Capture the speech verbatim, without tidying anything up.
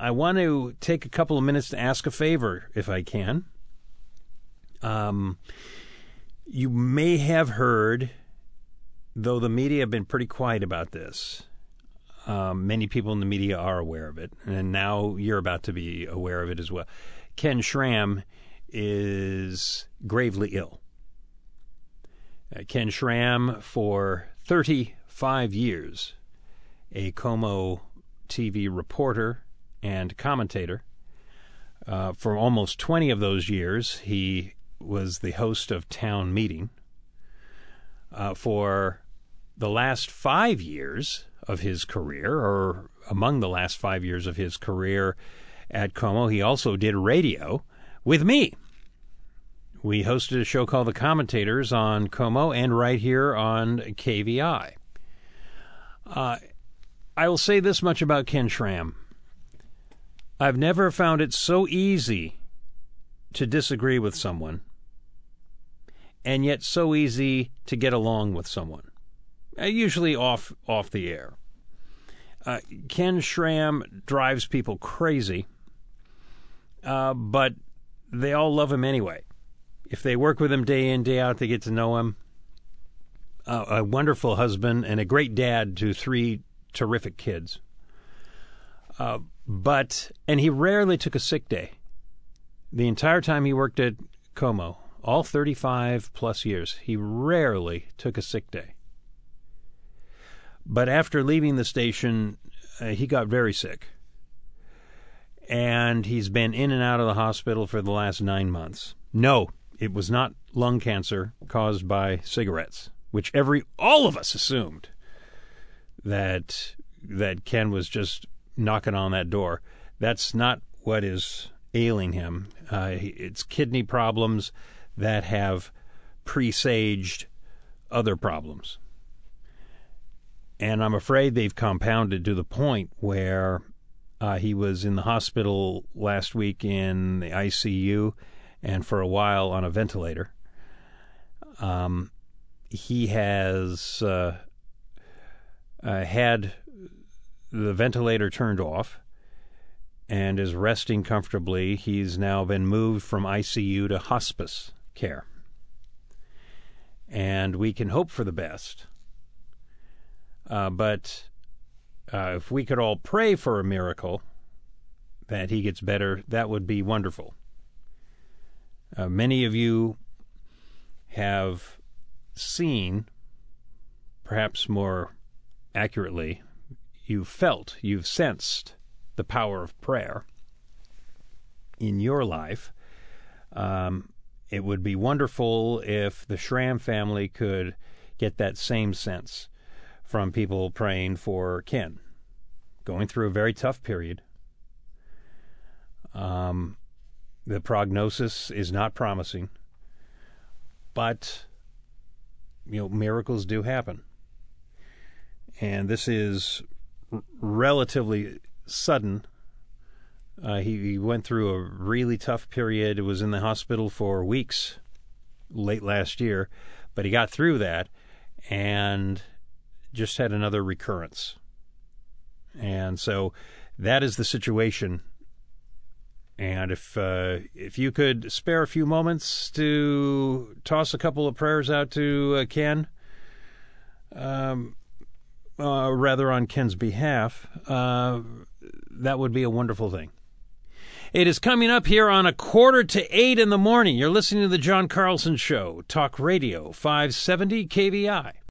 I want to take a couple of minutes to ask a favor, if I can. Um, you may have heard, though the media have been pretty quiet about this, um, many people in the media are aware of it, and now you're about to be aware of it as well. Ken Schramm is gravely ill. Uh, Ken Schramm, for thirty-five years, a KOMO T V reporter and commentator. Uh, for almost twenty of those years, he was the host of Town Meeting. Uh, for the last five years of his career, or among the last five years of his career at KOMO, he also did radio with me. We hosted a show called The Commentators on KOMO and right here on K V I. Uh, I will say this much about Ken Schramm. I've never found it so easy to disagree with someone, and yet so easy to get along with someone, uh, usually off off the air. Uh, Ken Schramm drives people crazy, uh, but they all love him anyway. If they work with him day in, day out, they get to know him. Uh, a wonderful husband and a great dad to three terrific kids. Uh, but, and he rarely took a sick day. The entire time he worked at KOMO, all thirty-five plus years, he rarely took a sick day. But after leaving the station, uh, he got very sick. And he's been in and out of the hospital for the last nine months. No, it was not lung cancer caused by cigarettes, which every all of us assumed that that Ken was just knocking on that door. That's not what is ailing him. Uh, it's kidney problems that have presaged other problems. And I'm afraid they've compounded to the point where uh, he was in the hospital last week in the I C U and for a while on a ventilator. Um, he has uh, uh, had the ventilator turned off and is resting comfortably. He's now been moved from I C U to hospice care. And we can hope for the best. Uh, but uh, if we could all pray for a miracle that he gets better, that would be wonderful. Uh, many of you have seen, perhaps more accurately, you've felt, you've sensed the power of prayer in your life. Um, it would be wonderful if the Schramm family could get that same sense from people praying for Ken, going through a very tough period. Um, the prognosis is not promising, but you know, miracles do happen. And this is r- relatively sudden. Uh, he, he went through a really tough period. It was in the hospital for weeks late last year, but he got through that and just had another recurrence. And so that is the situation. And if uh, if you could spare a few moments to toss a couple of prayers out to uh, Ken, um, uh, rather on Ken's behalf, uh, that would be a wonderful thing. It is coming up here on a quarter to eight in the morning. You're listening to The John Carlson Show, Talk Radio, five seventy K V I.